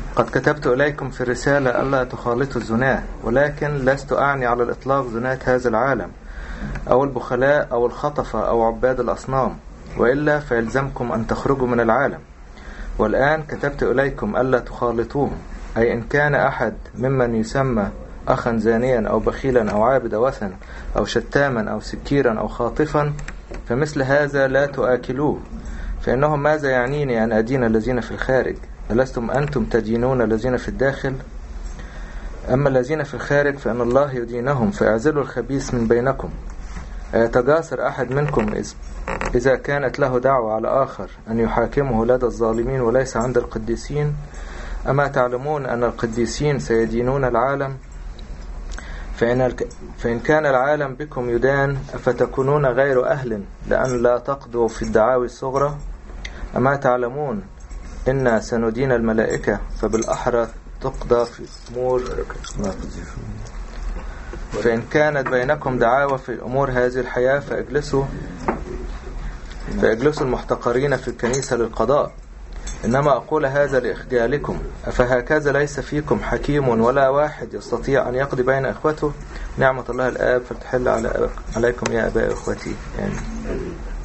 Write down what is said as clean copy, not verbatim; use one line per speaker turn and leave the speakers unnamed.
قد كتبت إليكم في الرسالة ألا تخالطوا الزناة، ولكن لست أعني على الإطلاق زناة هذا العالم أو البخلاء أو الخطفة أو عباد الأصنام، وإلا فيلزمكم أن تخرجوا من العالم. والآن كتبت إليكم ألا تخالطوهم، أي إن كان أحد ممن يسمى أخا زانيا أو بخيلا أو عابد وثن أو شتاما أو سكيرا أو خاطفا، فمثل هذا لا تؤكلوه، فإنه ماذا يعنيني أن أدين الذين في الخارج؟ ألستم أنتم تدينون الذين في الداخل؟ أما الذين في الخارج فإن الله يدينهم، فاعزلوا الخبيث من بينكم. أيتجاسر أحد منكم إذا كانت له دعوة على آخر أن يحاكمه لدى الظالمين وليس عند القديسين؟ أما تعلمون أن القديسين سيدينون العالم؟ فإن كان العالم بكم يدان، أفتكونون غير أهل لأن لا تقضوا في الدعاوي الصغرى؟ أما تعلمون إن سندين الملائكة، فبالأحرى تقضى في أمور. فإن كانت بينكم دعاوى في أمور هذه الحياة فاجلسوا المحتقرين في الكنيسة للقضاء. إنما أقول هذا لإخجالكم. أفهكذا ليس فيكم حكيم ولا واحد يستطيع أن يقضي بين إخوته؟ نعمة الله الآب فلتحل عليكم يا أباء إخوتي. يعني